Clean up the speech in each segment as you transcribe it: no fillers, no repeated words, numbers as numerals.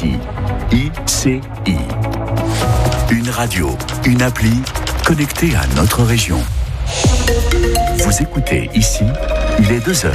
ici. ICI. Une radio, une appli connectée à notre région. Vous écoutez ici, il est 2h.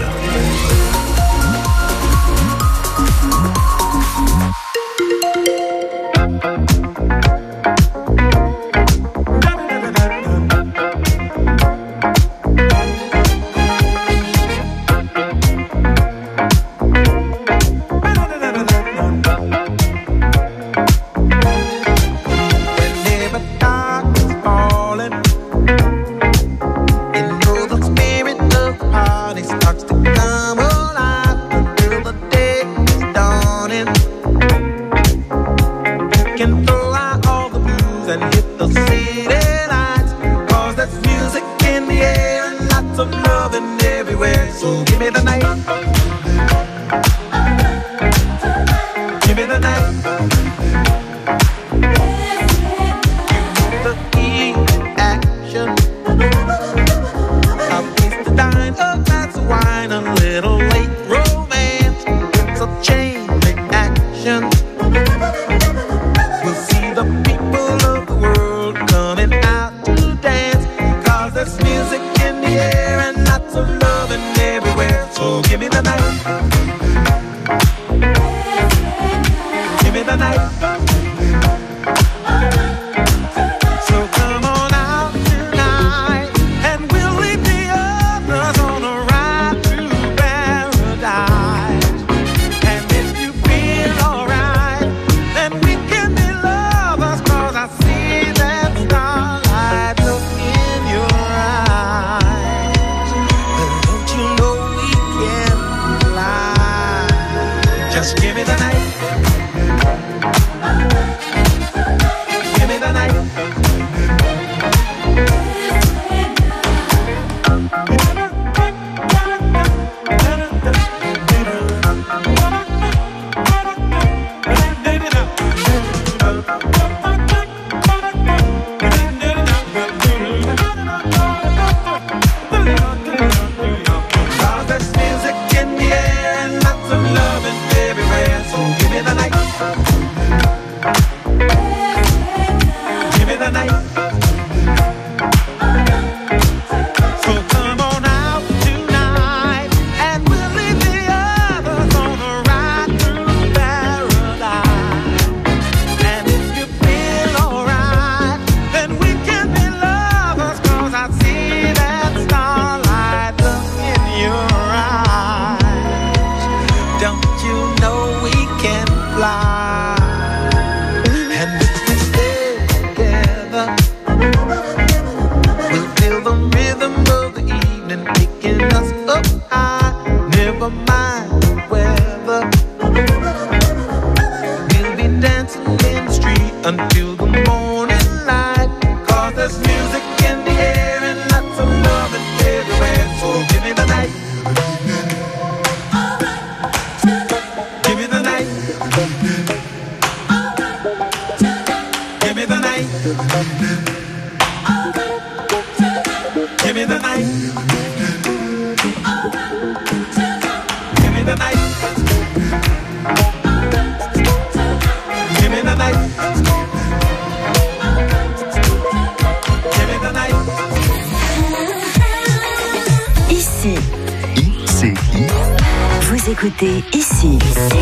Écoutez ici.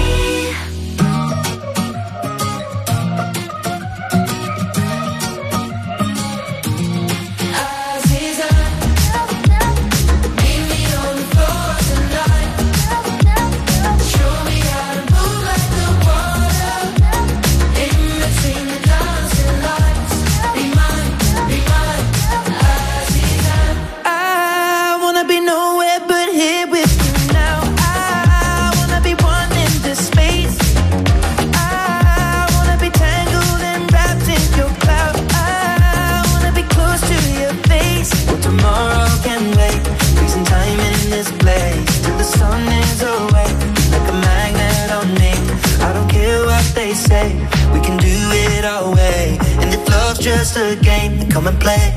Just a game, come and play.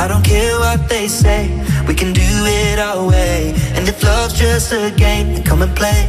I don't care what they say, we can do it our way. And if love's just a game, then come and play.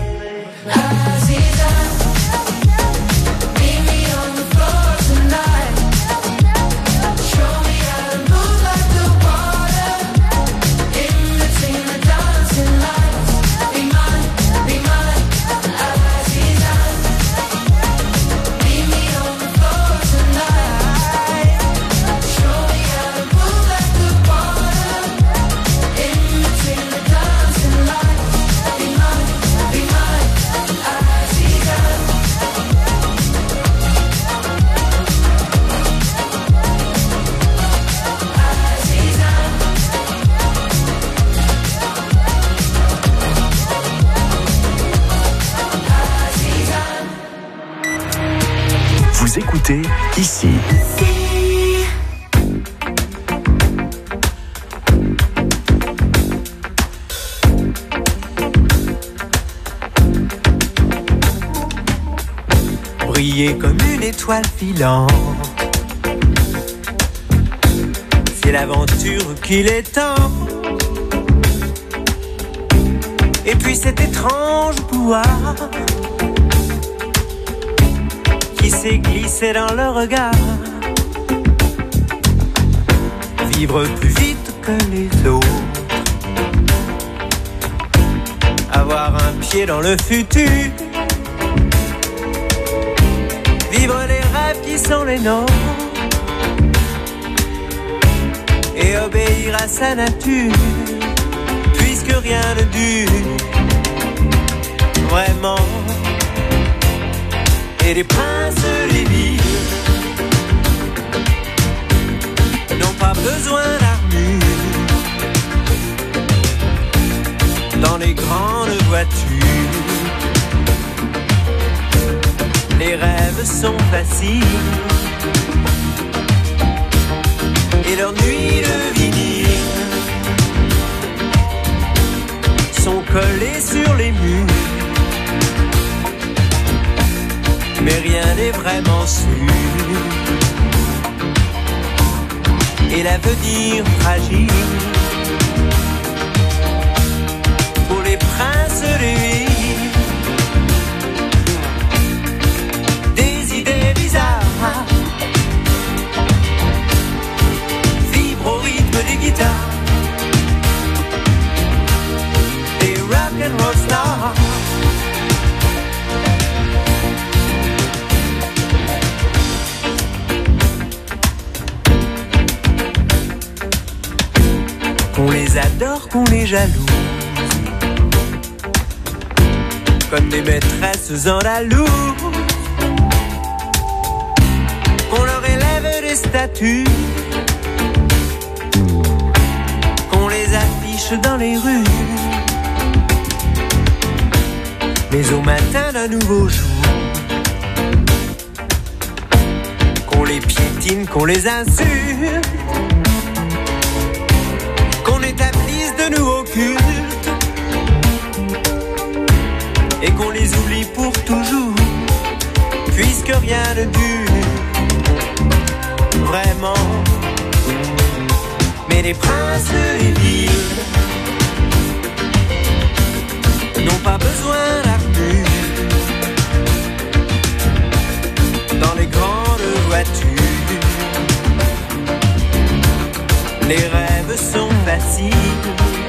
Vous écoutez ici. Briller comme une étoile filante, c'est l'aventure qu'il est temps. Et puis cet étrange pouvoir qui s'est glissé dans le regard. Vivre plus vite que les autres, avoir un pied dans le futur, vivre les rêves qui sont les nôtres et obéir à sa nature, puisque rien ne dure vraiment. Et les princes, les villes n'ont pas besoin d'armure. Dans les grandes voitures, les rêves sont faciles et leurs nuits de vinyle sont collées sur les murs. Mais rien n'est vraiment sûr, et l'avenir fragile pour les princes des villes. Des idées bizarres vibrent au rythme des guitares, des rock'n'roll stars. Qu'on les adore, qu'on les jalouse, comme des maîtresses andalouse, qu'on leur élève des statues, qu'on les affiche dans les rues. Mais au matin d'un nouveau jour, qu'on les piétine, qu'on les insulte, qu'on établisse de nouveaux cultes et qu'on les oublie pour toujours, puisque rien ne dure vraiment. Mais les princes et villes n'ont pas besoin d'armure. Dans les grandes voitures, les rêves sont faciles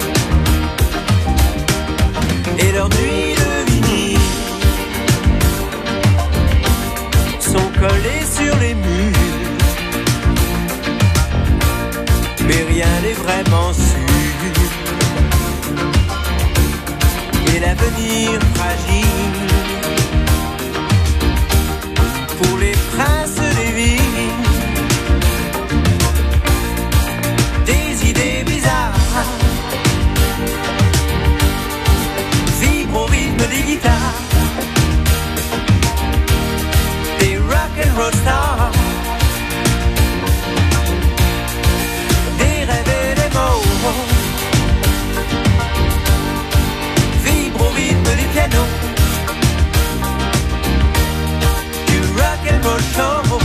et leurs nuits de vinyle sont collées sur les murs. Mais rien n'est vraiment sûr, et l'avenir fragile pour les princes des villes. Des idées bizarres vibrent au rythme des guitares, des rock'n'roll stars, des rêves et des mots vibrent au rythme des pianos, du rock'n'roll show.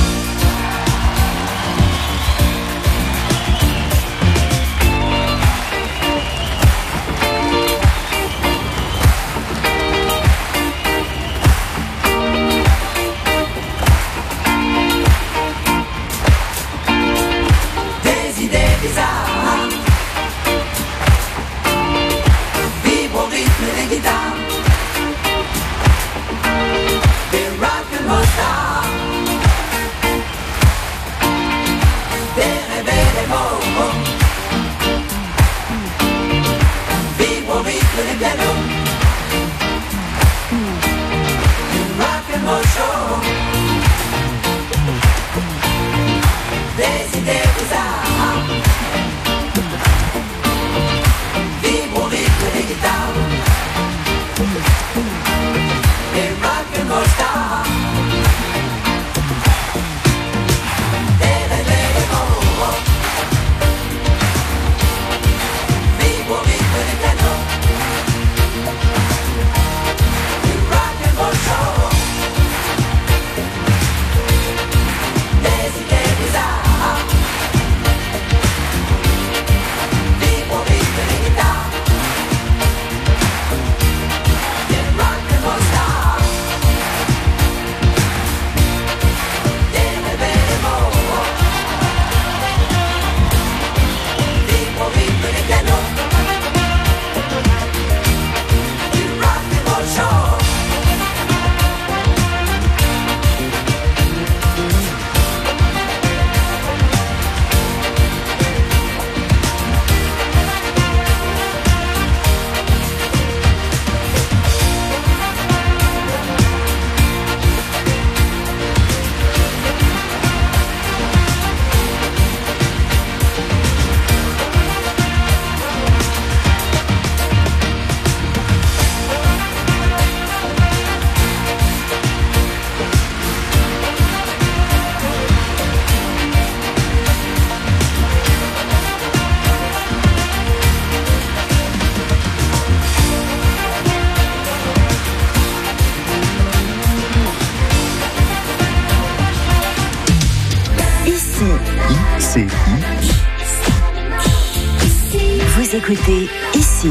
Vous écoutez ici.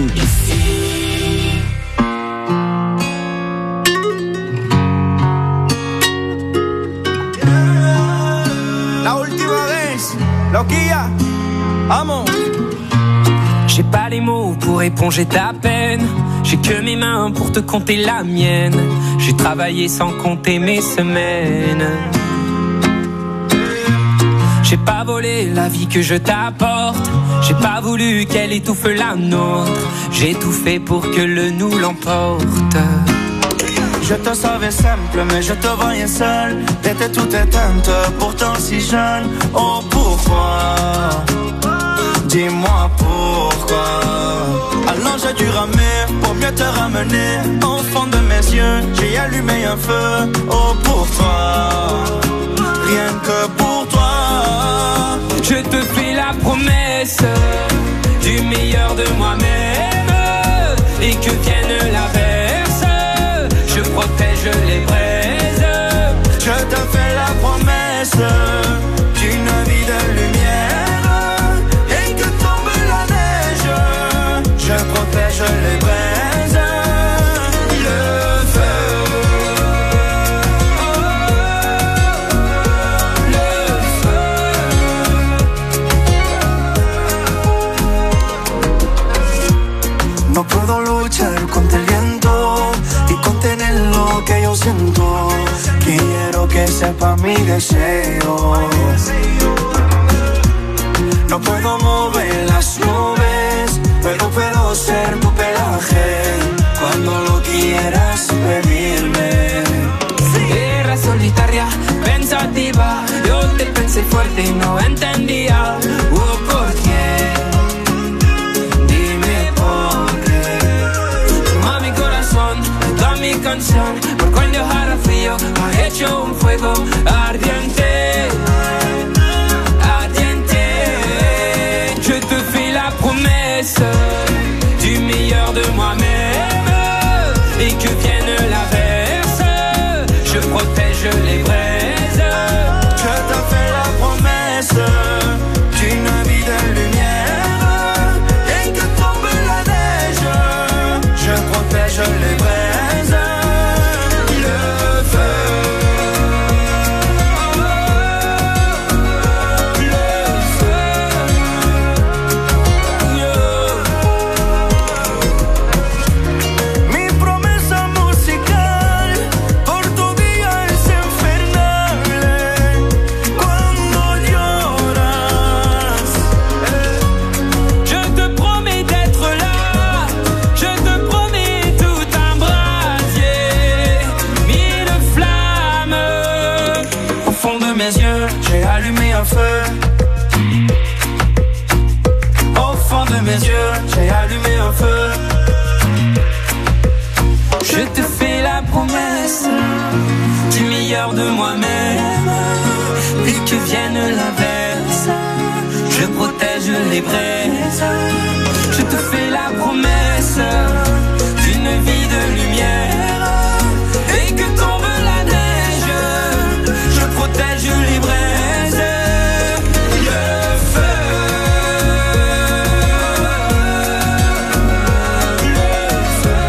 La última vez, loquilla, amo. J'ai pas les mots pour éponger ta peine. J'ai que mes mains pour te compter la mienne. J'ai travaillé sans compter mes semaines. J'ai pas volé la vie que je t'apporte. J'ai pas voulu qu'elle étouffe la nôtre. J'ai tout fait pour que le nous l'emporte. Je te savais simple, mais je te voyais seul. T'étais toute éteinte, pourtant si jeune. Oh pourquoi? Dis-moi pourquoi. Alors j'ai dû ramer pour mieux te ramener. Au fond de mes yeux, j'ai allumé un feu. Oh pour toi, rien que pour toi. Je te fais la promesse du meilleur de moi-même. Et que vienne l'averse, je protège les braises. Je te fais la promesse d'une vie de lumière. Et que tombe la neige, je protège les braises. Le feu, le feu. No puedo luchar contra el viento y contener lo que yo siento. Quiero que sepa mi deseo. No puedo mover las nubes, pero puedo ser tu pelaje cuando lo quieras pedirme. Era solitaria, pensativa. Yo te pensé fuerte y no entendía. ¿Por qué? Dime por qué. Toma mi corazón, toda mi canción. Por cual dejara frío, ha hecho un fuego ardiente. Ardiente. Je te fais la promesse du meilleur de moi-même. Et que vienne l'averse, je protège les braises. Je te fais la promesse d'une vie de lumière. Et que tombe la neige, je protège les braises. Le feu, le feu. Mi promesa musical por tu día es infernal. Cuando lloras, Je te promets d'être là. Je te promets tout un brasier. Mille flammes. au fond de mes yeux, j'ai allumé un feu. Au fond de mes yeux, j'ai allumé un feu. Je te fais la promesse du meilleur de moi-même. Et que vienne l'averse, je protège les braises. Je te fais la promesse d'une vie de lumière. Et que tombe la neige, je protège les braises. Le feu, le feu.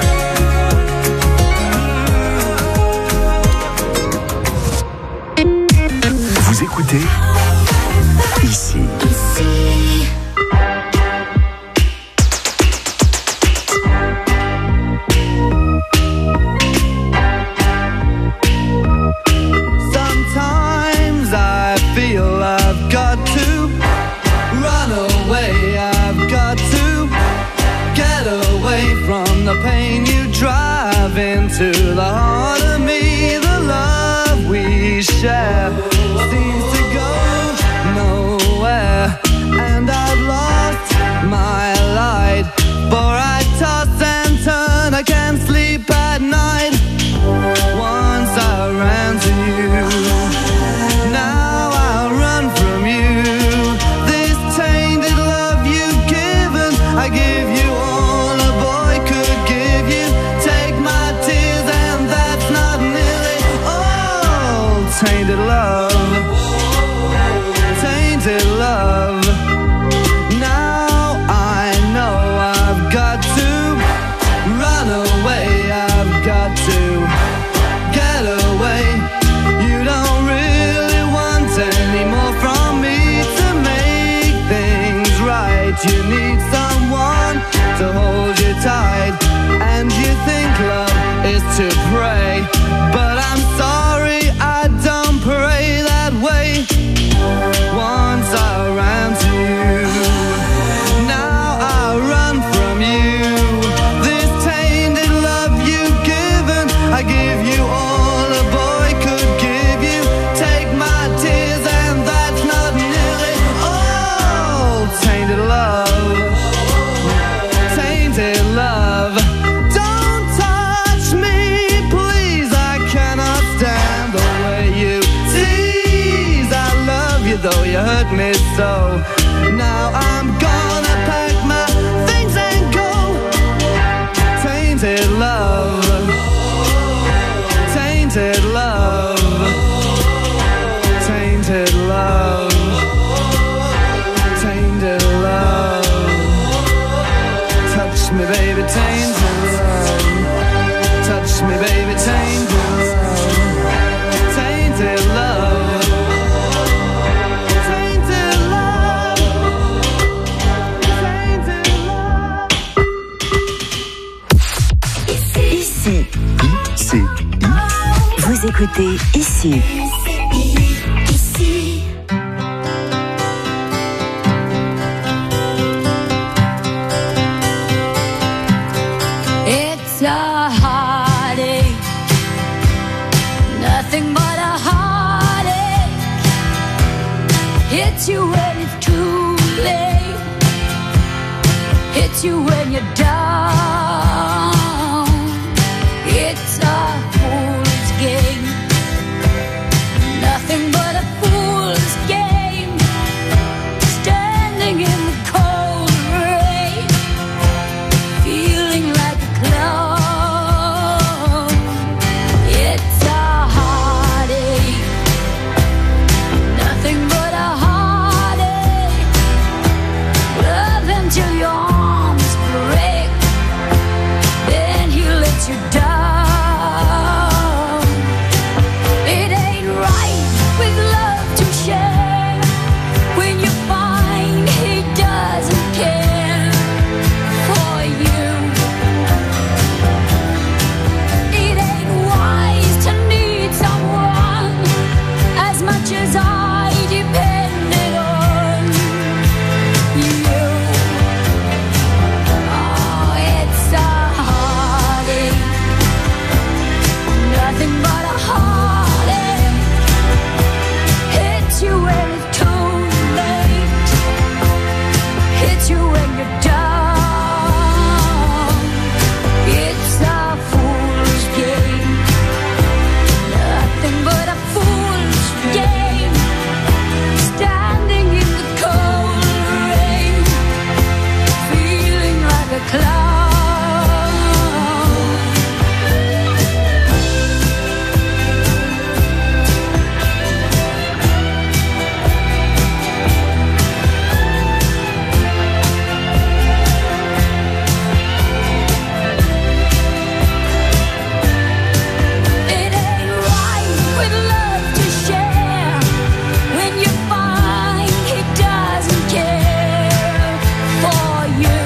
Vous écoutez ici. you need someone to hold you tight, and you think love is to pray, but I'm sorry, I don't pray that way. Once I ran to you, now I run from you. This tainted love you've given, I give you all a boy could give you. Take my tears and that's not nearly all. Tainted love, tainted love. Don't touch me, please, I cannot stand the way you tease. I love you though you hurt me so. Now I'm gonna pack my things and go. Tainted love, tainted love, tainted love, tainted love. Touch me baby, tainted love. Touch me baby, tainted love. Tainted love, tainted love, tainted love. Ici, vous écoutez Ici. It's a heartache, nothing but a heartache. Hits you when it's too late, hits you when you're down. It's a fool's game, nothing but a fool's game. Standing in the cold rain, feeling like a clown. It's a heartache, nothing but a heartache. Love until your arms break, then he lets you down. It ain't right with love to share when you find he doesn't care for you. It ain't wise to need someone as much as I depended on you. Oh, it's a heartache, nothing but a heartache. Hits you when it's too late, hits you when you're down. It's a fool's game, nothing but a fool's game. Standing in the cold rain, feeling like a clown. It ain't right with love to share when you find he doesn't care for you.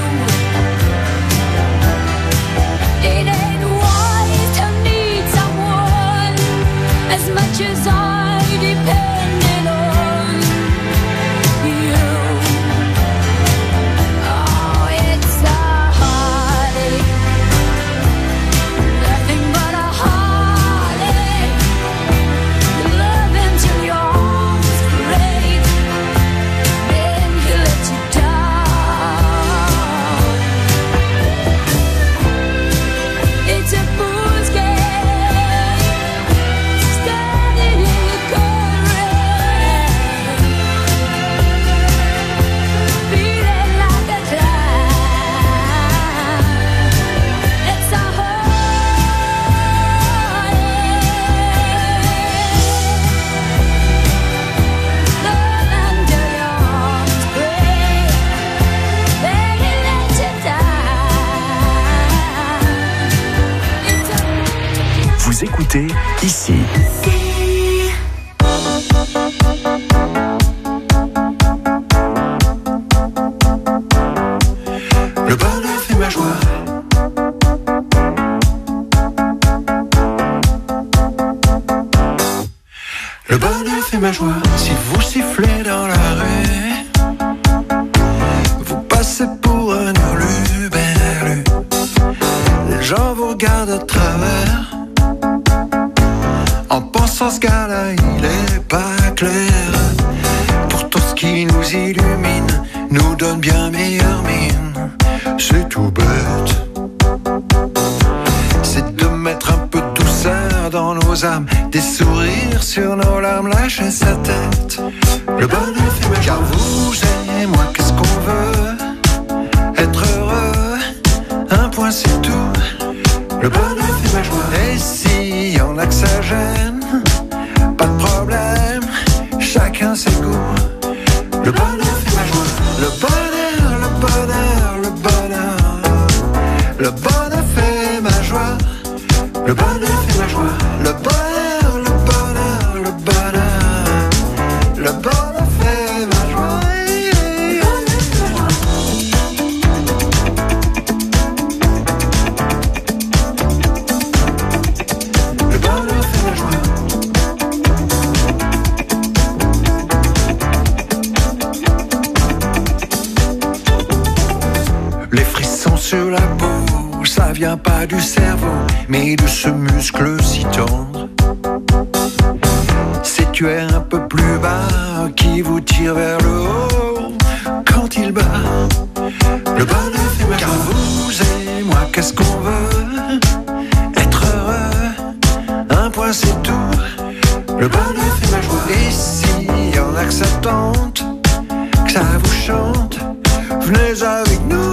It ain't wise to need someone as much as I depended on you. Oh, it's a heartache, nothing but a heartache. Love until your arms break, then he lets you down. It's a fool's game, standing in the cold rain, feeling like a clown. It's a heartache, love until your arms break, then he lets you down. It's a Vous écoutez Ici. fait ma joie. Si vous sifflez dans la rue, vous passez pour un hurluberlu. Les gens vous regardent à travers, en pensant ce gars-là, il est pas clair. Pourtant ce qui nous illumine nous donne bien meilleure mine. C'est tout bête, c'est de mettre un peu de douceur dans nos âmes, des sourires sur nos larmes, lâcher sa tête. Le bonheur fait ma joie. Car vous et moi, qu'est-ce qu'on veut? Être heureux, un point c'est tout. Le bonheur fait ma joie. Et s'il y en a que ça gêne, pas de problème, chacun ses goûts. Le bonheur fait ma joie. Le bonheur, le bonheur, le bonheur. Le bonheur fait ma joie. Le bonheur fait ma joie. Le bonheur, le bonheur, le bonheur. Le bonheur fait ma joie. Le bonheur fait ma joie. Les frissons sur la peau, ça vient pas du cerveau, mais de ce muscle si tendre. C'est tu es un peu plus bas qui vous tire vers le haut quand il bat. Le bonheur fait ma joie. Car vous et moi, qu'est-ce qu'on veut? Être heureux, un point c'est tout. Le bonheur fait ma joie. Et s'il y en a que ça tente, que ça vous chante, venez avec nous.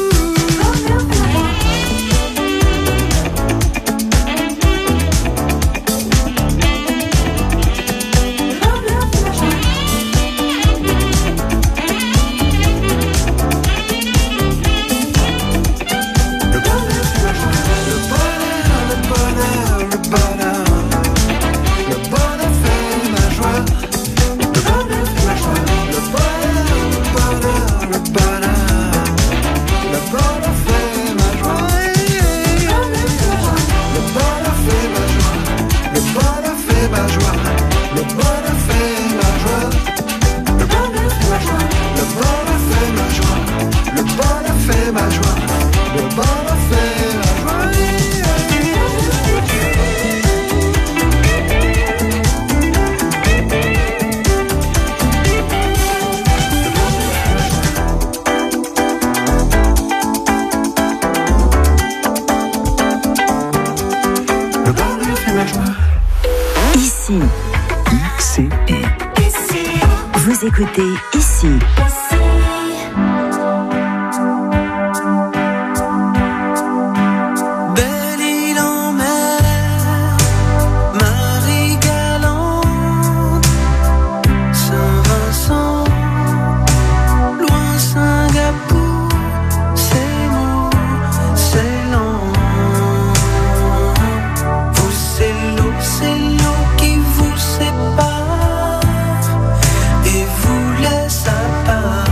Ici. ICI. Vous écoutez Ici. Belle île en mer, Marie Galante, Saint-Vincent, loin Singapour, c'est mou, c'est lent. Vous c'est l'eau qui vous sépare et vous laisse à part.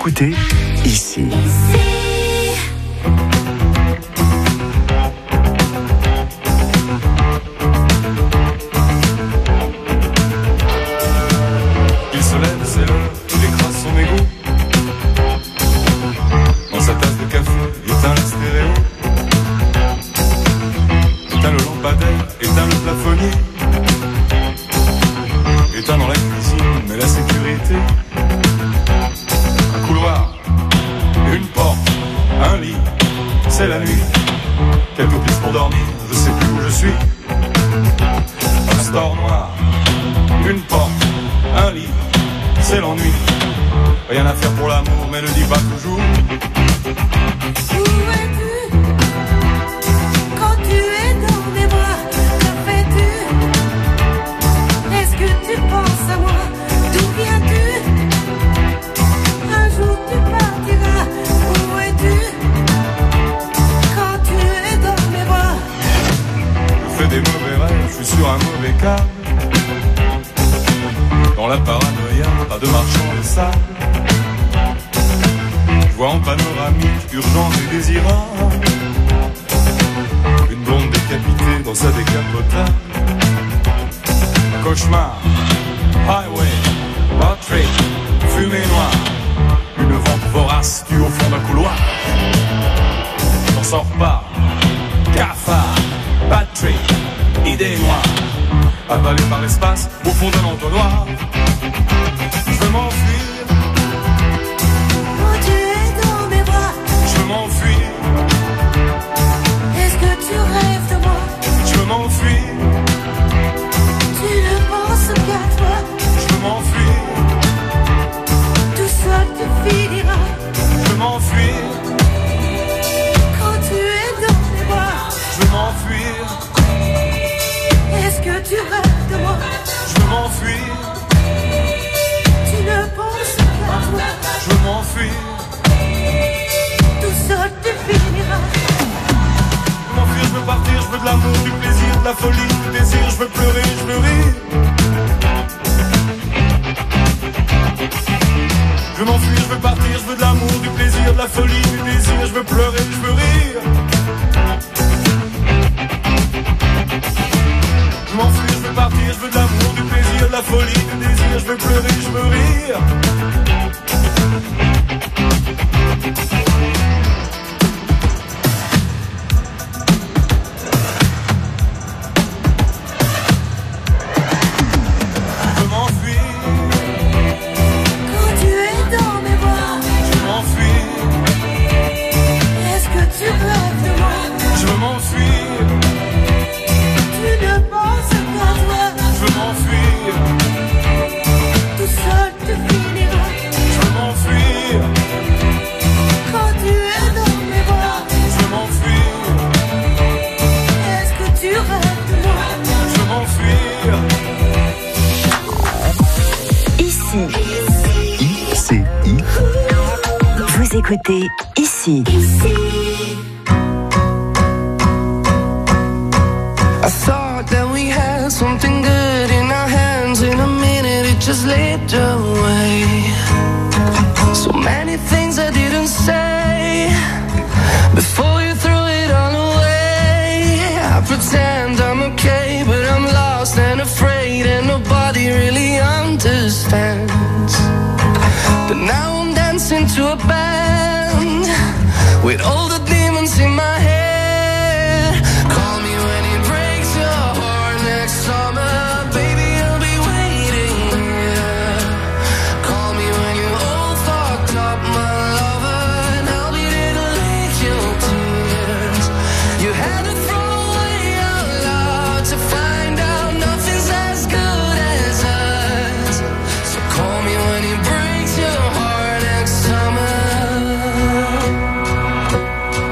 écoutez ici. Il se lève, c'est l'heure, il écrase son égo. Dans sa tasse de café, éteint le stéréo. Éteint le lampadaire, éteint le plafonnier. Éteint dans la cuisine, mais la sécurité. Un couloir, une porte, un lit, c'est la nuit. Quelques pistes pour dormir, je sais plus où je suis. Un store noir, une porte, un lit, c'est l'ennui. Rien à faire pour l'amour, mais ne dis pas toujours. Où es-tu quand tu es dans mes bras? Que fais-tu? Est-ce que tu penses à moi? D'où viens-tu? Un jour tu partiras. Où es-tu quand tu es dans mes bras? Je fais des mauvais rêves, je suis sur un mauvais câble. Dans la paranoïa, pas de marchand de sable. Je vois en panoramique, urgence et désirable. Une blonde décapitée dans sa décapotable. Cauchemar, highway, road trip, fumée noire. Une vente vorace tue au fond d'un couloir. J'en sors pas, cafard, bad trip, idée noire. Avalé par l'espace, au fond d'un entonnoir. Je veux m'enfuir. Quand tu es dans mes bras, Je veux m'enfuir. est-ce que tu rêves de moi? Je veux m'enfuir. Tu ne penses qu'à toi. Je veux m'enfuir. Tout seul tu finiras. Je veux m'enfuir. Quand tu es dans mes bras, Je veux m'enfuir. est-ce que tu rêves de moi? Je veux m'enfuir. Tu ne penses qu'à toi. Je veux m'enfuir. Tout seul tu finiras. Je veux m'enfuir, je veux partir, je veux de l'amour, du plaisir, de la folie, du désir. Je veux pleurer, je veux rire. Je veux m'enfuir, je veux partir, je veux de l'amour, du plaisir, de la folie, du désir. Je veux pleurer, je veux rire. Je m'enfuis, je veux partir, je veux de l'amour, du plaisir, de la folie, du désir. Je veux pleurer, je veux rire. Je veux m'enfuir, Quand tu es dans mes bras, je veux m'enfuir, est-ce que tu rêves de moi? je veux m'enfuir, Tu ne penses qu'à toi. je veux m'enfuir, Tout seul tu finiras. je veux m'enfuir, Quand tu es dans mes bras, je veux m'enfuir, est-ce que tu rêves de moi? je veux m'enfuir. Ici. ICI. Vous écoutez ici. I thought that we had something good in our hands. In a minute it just slipped away. So many things I didn't say before you threw it all away. I pretend I'm okay, but I'm lost and afraid, and nobody really understands. But now I'm dancing to a band with all the demons in my head. Call me when it breaks your heart next summer. Baby, I'll be waiting here. Call me when you're all fucked up, my lover, and I'll be there to lick your tears. You had to throw away our love to find out nothing's as good as us. So call me when it breaks your heart next summer.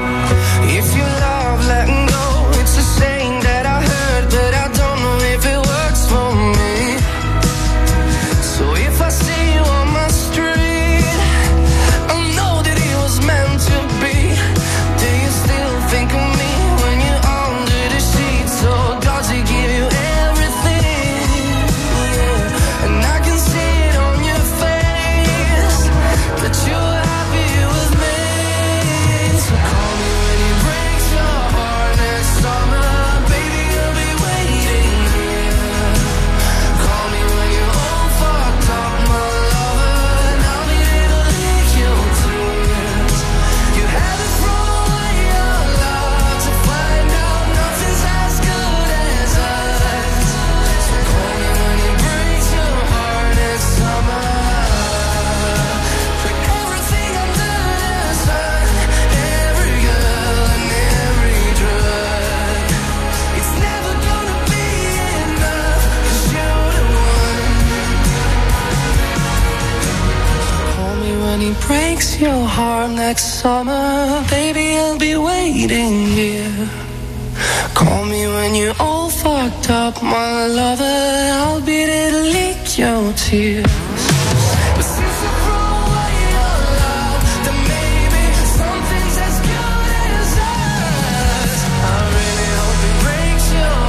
when he breaks your heart next summer, baby, I'll be waiting here. Call me when you're all fucked up, my lover, I'll be there to lick your tears. But since you throw away your love, then maybe something's as good as us. I really hope it breaks your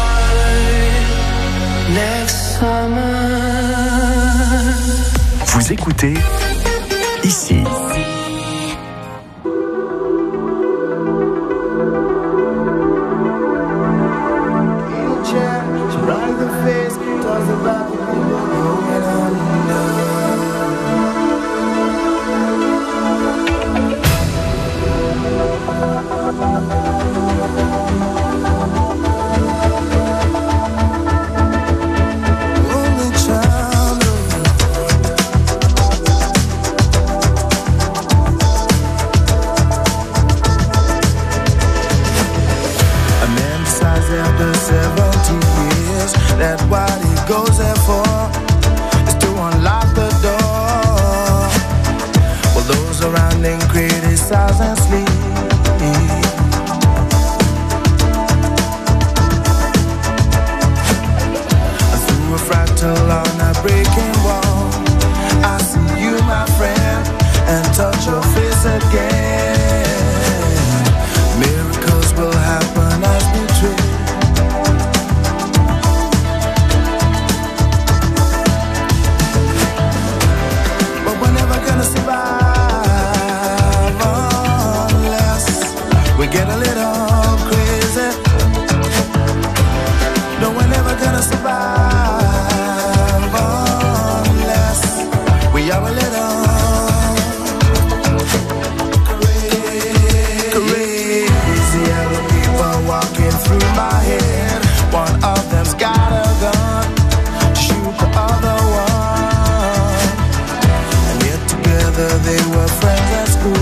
heart next summer. Vous écoutez ici. That what he goes there for is to unlock the door. While those around him criticize and sleep. Through a fractal on a breaking wall, I see you, my friend, and touch your face again. Miracles will happen as we dream. Get a little crazy. No, we're never gonna survive unless we are a little crazy. Other people walking through my head. One of them's got a gun to shoot the other one. And yet together they were friends at school.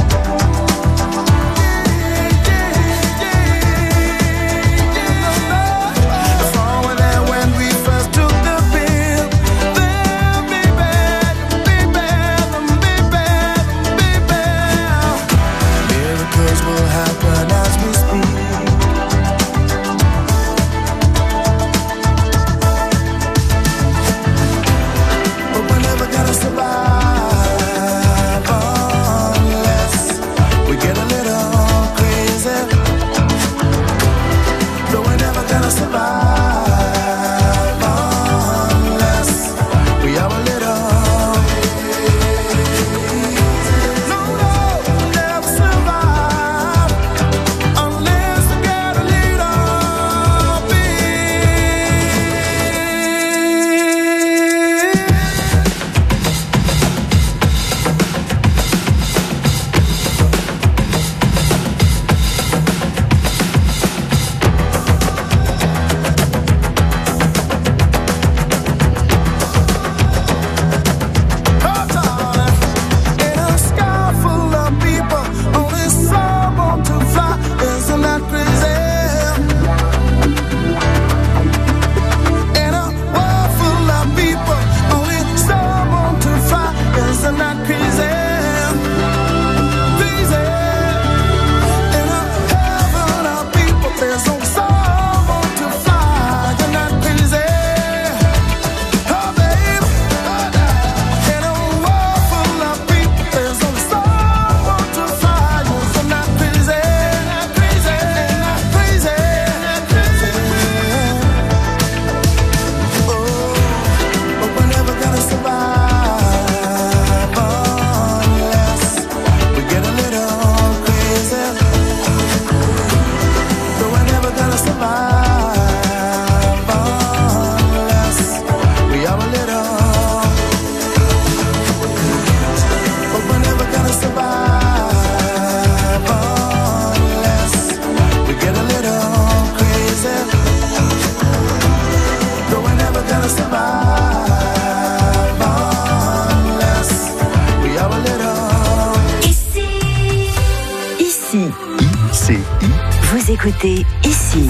Vous écoutez ici.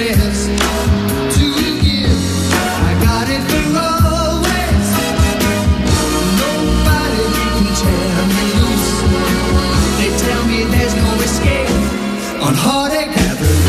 rest to give. I got it for always. Nobody can tear me loose. They tell me there's no escape on Heartache Avenue.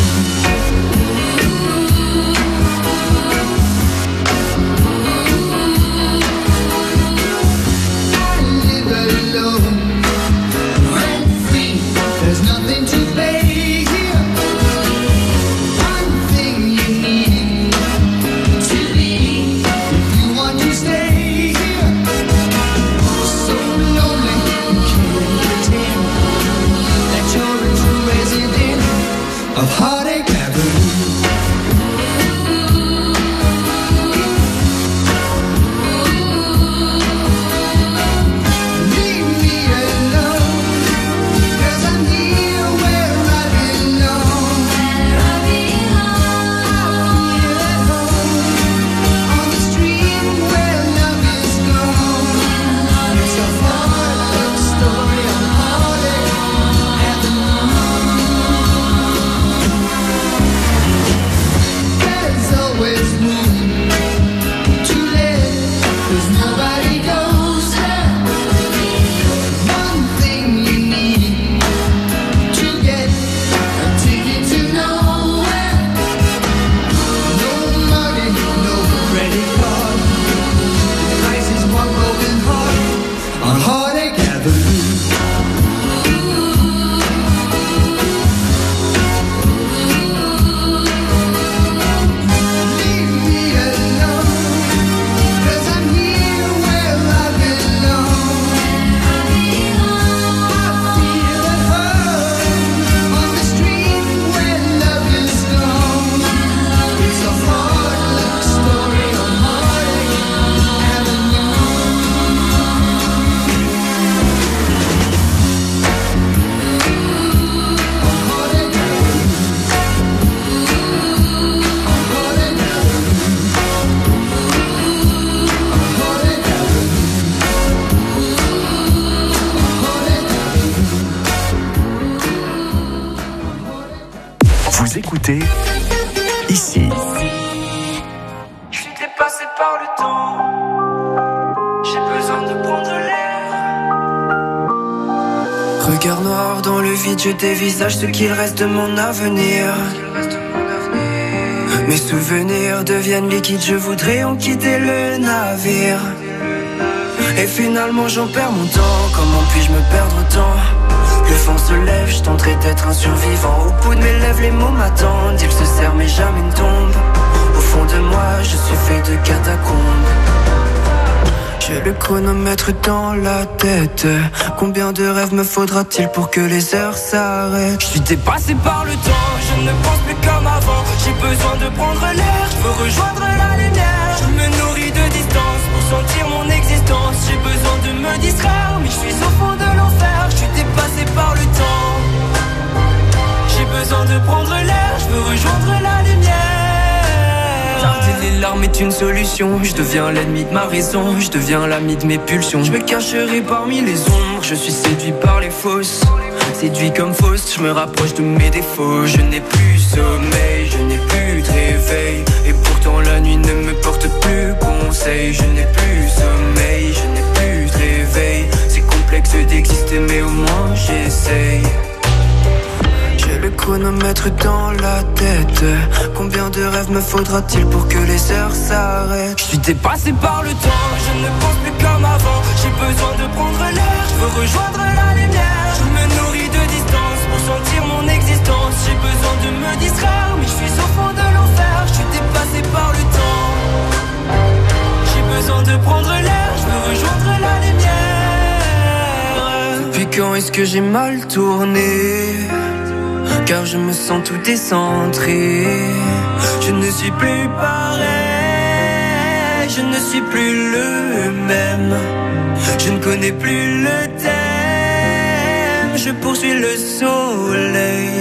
Of Heartache Avenue. Leave me alone, 'cause I'm here where I belong. I'll feel at home on the street where love is gone. It's a heartbreak story of Heartache Avenue. There's always room to live, 'cause nobody goes there. One thing you need to get a ticket to nowhere. No money, no credit card. The price is one broken heart on Heartache Avenue. Leave me alone, 'cause I'm here where I belong. I feel at home on the street where love is gone. It's a hard luck story on Heartache Avenue. On Heartache Avenue. On Heartache Avenue. On Heartache Avenue. Vous écoutez ici. Je suis dépassé par le temps. J'ai besoin de prendre l'air. Regard noir dans le vide, je dévisage ce qu'il reste de mon avenir. Mes souvenirs deviennent liquides, je voudrais en quitter le navire. Et finalement j'en perds mon temps, comment puis-je me perdre autant? Le vent se lève, je tenterai d'être un survivant. Au bout de mes lèvres, les mots m'attendent. Ils se serrent mais jamais ne tombent. Au fond de moi, je suis fait de catacombes. J'ai le chronomètre dans la tête. Combien de rêves me faudra-t-il pour que les heures s'arrêtent? Je suis dépassé par le temps, je ne pense plus comme avant. J'ai besoin de prendre l'air, je veux rejoindre la lumière. Je me nourris de distance pour sentir mon existence. J'ai besoin de me distraire, mais je suis au fond de l'enfer. Je suis dépassé par le temps. J'ai besoin de prendre l'air, je veux rejoindre la lumière. Tarder les larmes est une solution. Je deviens l'ennemi de ma raison, je deviens l'ami de mes pulsions. Je me cacherai parmi les ombres, je suis séduit par les fausses. Séduit comme fausse, je me rapproche de mes défauts. Je n'ai plus sommeil, je n'ai plus de réveil. Et pourtant la nuit ne me porte plus conseil. Je n'ai plus sommeil, je n'ai plus de réveil. C'est complexe d'exister mais au moins j'essaye. J'ai le chronomètre dans la tête. Combien de rêves me faudra-t-il pour que les heures s'arrêtent? Je suis dépassé par le temps, je ne pense plus comme avant. J'ai besoin de prendre l'air, je veux rejoindre la lumière. Je me nourris de distance pour sentir mon existence. J'ai besoin de me distraire, mais je suis au fond de l'enfer. Je suis dépassé par le temps. J'ai besoin de prendre l'air, je veux rejoindre la lumière. Depuis quand est-ce que j'ai mal tourné? Car je me sens tout décentré. Je ne suis plus pareil, je ne suis plus le même. Je ne connais plus le thème, je poursuis le soleil.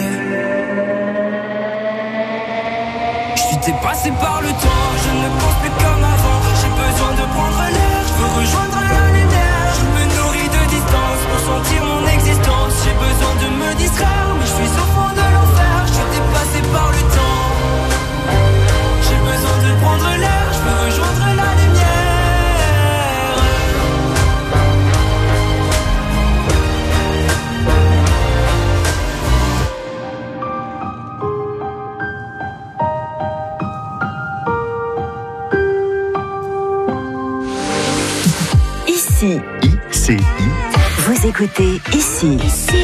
Je suis dépassé par le temps, je ne pense plus comme avant. J'ai besoin de prendre l'air, je veux rejoindre la lumière. Je me nourris de distance pour sentir mon existence. J'ai besoin de me distraire, mais je suis au fond de l'enfer. Je suis dépassé par le temps. écoutez ici.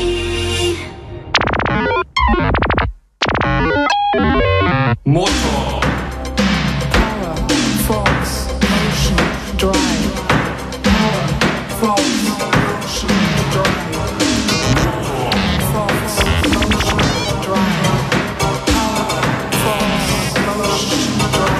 Motor. Power, force, motion, drive. Power, force, motion, drive. Force, motion, drive. Power, force, motion, drive.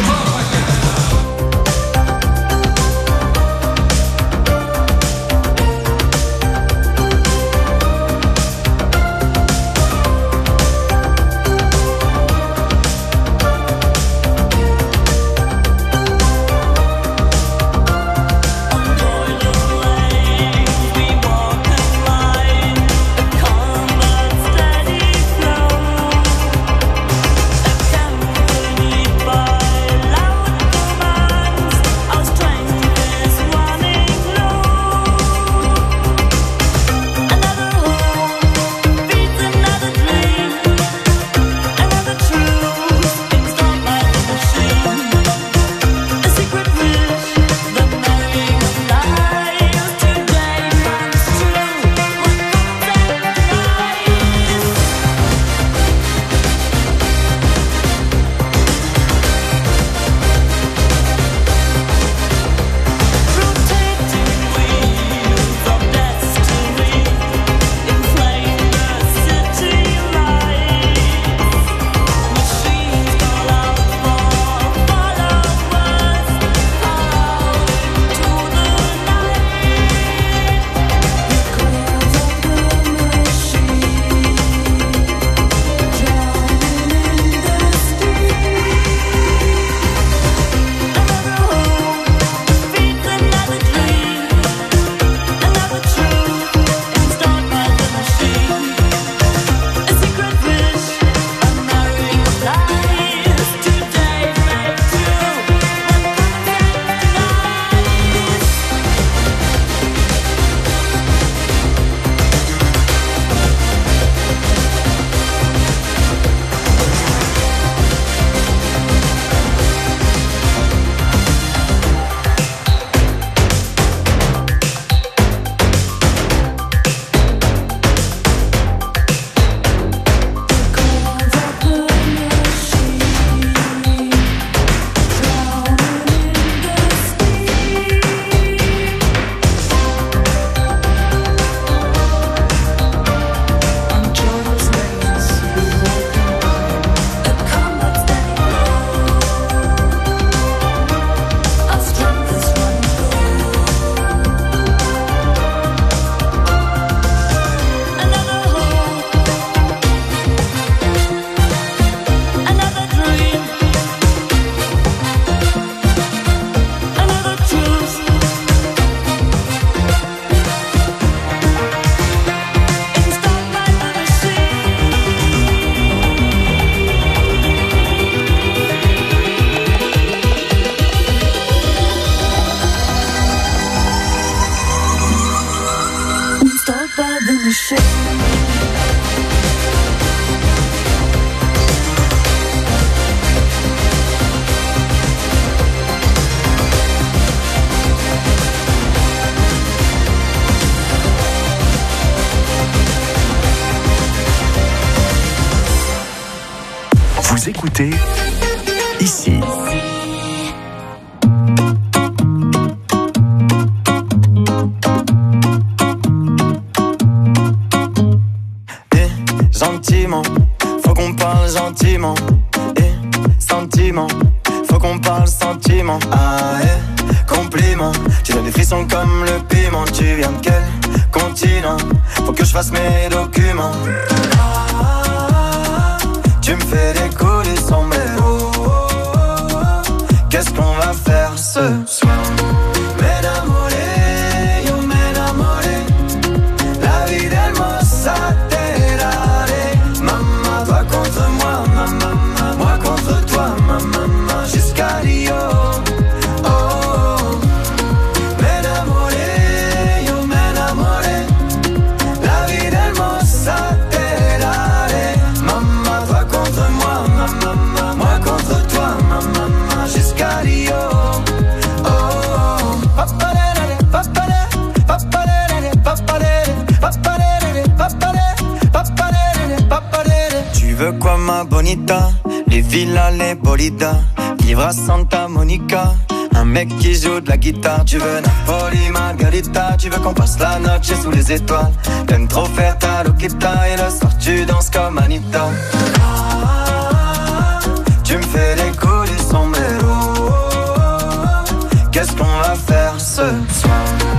Vous écoutez ici. Gentiment, faut qu'on parle gentiment. Sentiment, faut qu'on parle sentiment. Ah compliment, tu donnes des frissons comme le piment. Tu viens de quel continent? Faut que je fasse mes documents. Tu me fais décoller sans qu'est-ce qu'on va faire ce soir? M'enamoré, yo m'enamoré. La vie d'hermosa te daré. Maman, toi contre moi, maman, moi contre toi, maman, jusqu'à Rio. Oh, m'enamoré, yo m'enamoré. La vie d'hermosa te daré. Maman, toi contre moi. veux quoi ma bonita? Les villas, les bolidas, vivre à Santa Monica. Un mec qui joue de la guitare. Tu veux Napoli, Margarita. Tu veux qu'on passe la noche sous les étoiles. T'aimes trop faire ta loquita. Et le soir tu danses comme Anita. Tu me fais les coups du sombrero. Qu'est-ce qu'on va faire ce soir?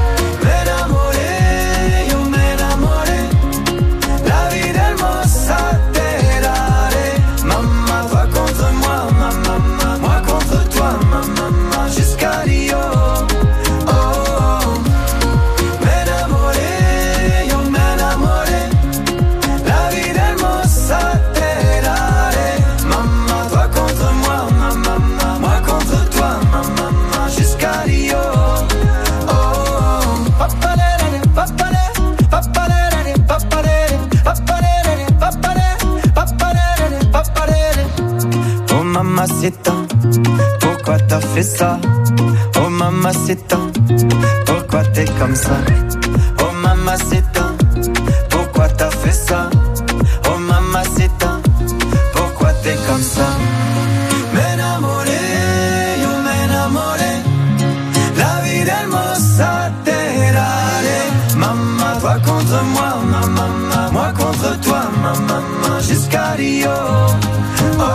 Mamacita, pourquoi t'as fait ça? Oh mamacita, pourquoi t'es comme ça? Oh mamacita, pourquoi t'as fait ça? Oh mamacita, pourquoi t'es comme ça? M'enamoré, yo m'enamoré. La vida hermosa te daré. Maman, toi contre moi, maman, moi contre toi, maman, jusqu'à Rio. Oh.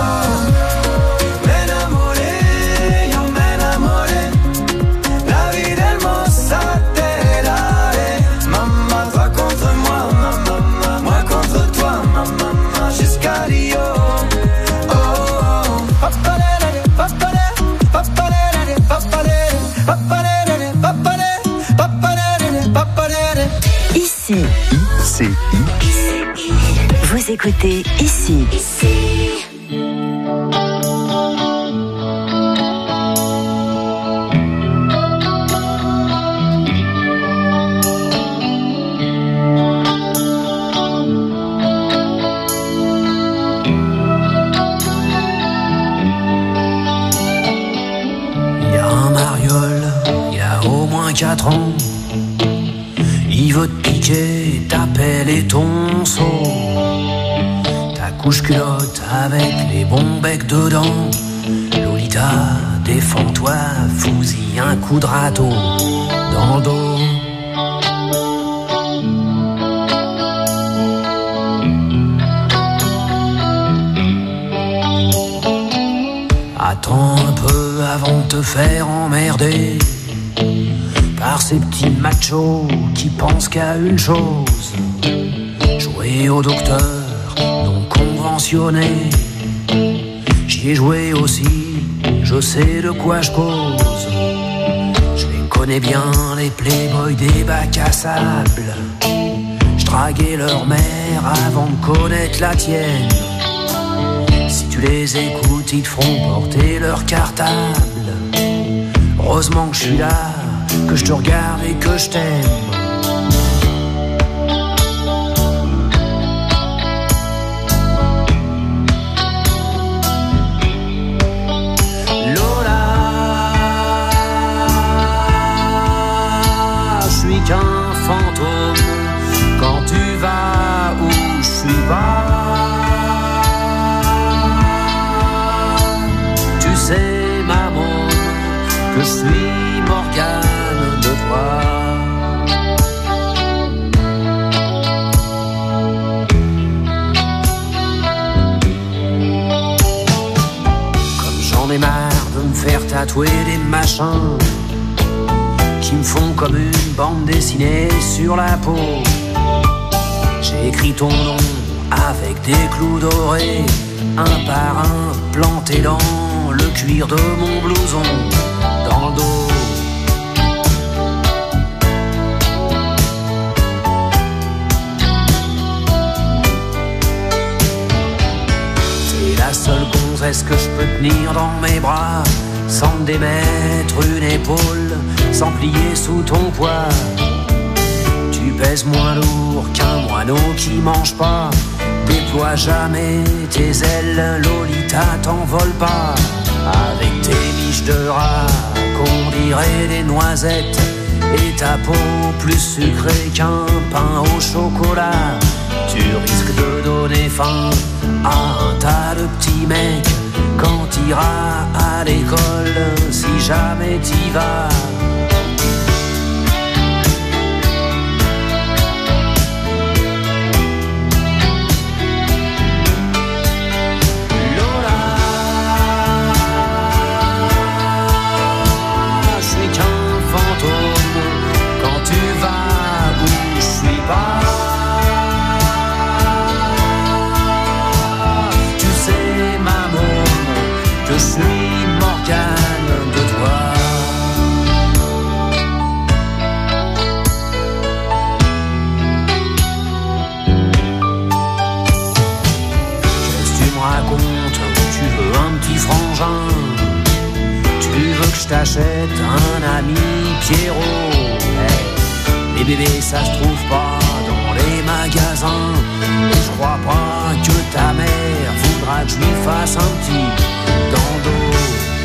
ICI. Vous écoutez Ici. Il y a un mariole, il y a au moins 4 ans. Il veut te piquer ta pelle et ton seau, ta couche-culotte avec les bons becs dedans. Lolita, défends-toi, fous-y un coup de râteau dans le dos. Attends un peu avant de te faire emmerder par ces petits machos qui pensent qu'à une chose: jouer au docteur non conventionné. J'y ai joué aussi, je sais de quoi je cause. Je les connais bien, les playboys des bacs à sable. Je draguais leur mère avant de connaître la tienne. Si tu les écoutes, ils te feront porter leur cartable. Heureusement que je suis là, que je te regarde et que je t'aime. Lola, je suis qu'un fantôme quand tu vas où je suis pas. Tu sais, maman, que je suis Morgane de toi. Comme j'en ai marre de me faire tatouer des machins qui me font comme une bande dessinée sur la peau. J'ai écrit ton nom avec des clous dorés, un par un planté dans le cuir de mon blouson, dans le dos. T'es la seule gonzesse que je peux tenir dans mes bras, sans me démettre une épaule, sans plier sous ton poids. Tu pèses moins lourd qu'un moineau qui mange pas. Déploie jamais tes ailes, Lolita, t'envole pas. Avec tes miches de rat qu'on dirait des noisettes, et ta peau plus sucrée qu'un pain au chocolat. Tu risques de donner faim à un tas de petits mecs quand t'iras à l'école, si jamais t'y vas. Je suis Morgane de toi. Qu'est-ce que tu me racontes? Tu veux un petit frangin? Tu veux que je t'achète un ami Pierrot? Hey, les bébés ça se trouve pas dans les magasins. Je crois pas que ta mère voudra que je lui fasse un petit dans le dos.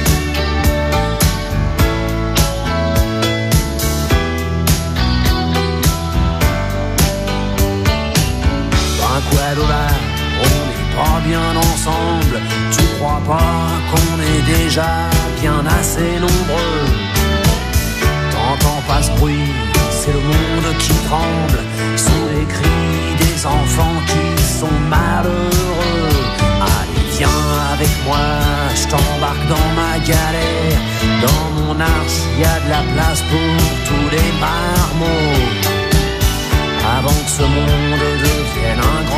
Ben quoi là, on n'est pas bien ensemble. Tu crois pas qu'on est déjà bien assez nombreux? T'entends pas ce bruit, c'est le monde qui tremble sous les cris des enfants qui sont malheureux. Allez, viens avec moi, je t'embarque dans ma galère. Dans mon arche, y a de la place pour tous les marmots. Avant que ce monde devienne un grand